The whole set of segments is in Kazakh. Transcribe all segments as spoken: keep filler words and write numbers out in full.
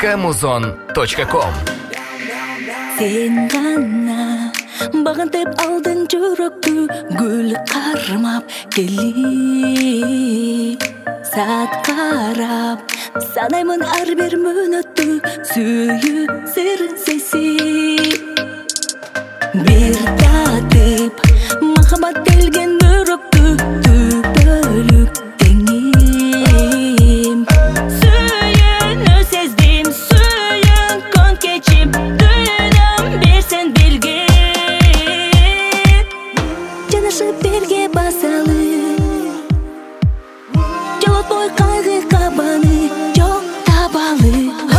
точка музон точка ком. Сен ғана бағынтып алдың жүректі, гүл қармап келіп, саат қарап санаймын әрбір минутты, сүйі сырын сезіп. Bir татып махаббат келген бүрікті, түпілік теңім. Сүйіні сездім, сүйін күн кечіп, дүйінім берсен білген. Жанашып бірге басалы, жолот бой қайғы қабаны, жоқ табалы.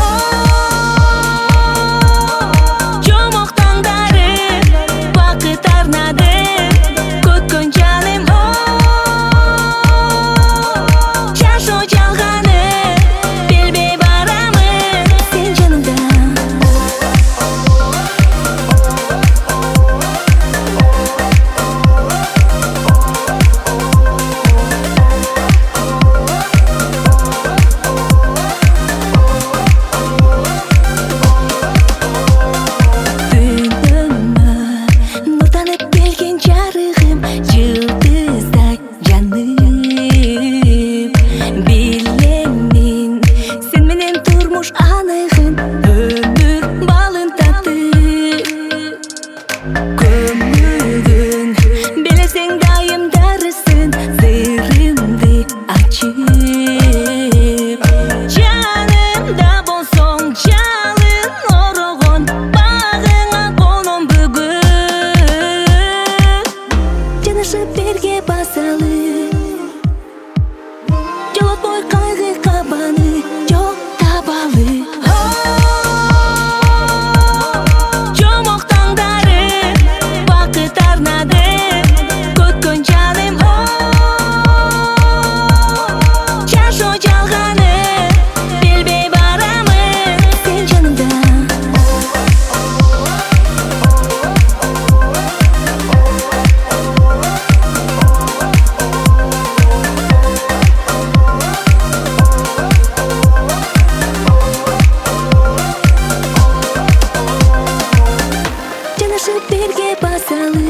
Бірге басалы, жолот бой қайғы қабаны, жоқ табалы. Жомоқ таңдары бақыт арнады, күткөн жалым. Жашоо жалғаны білбей барамын, сен жанымда. Birge basalım.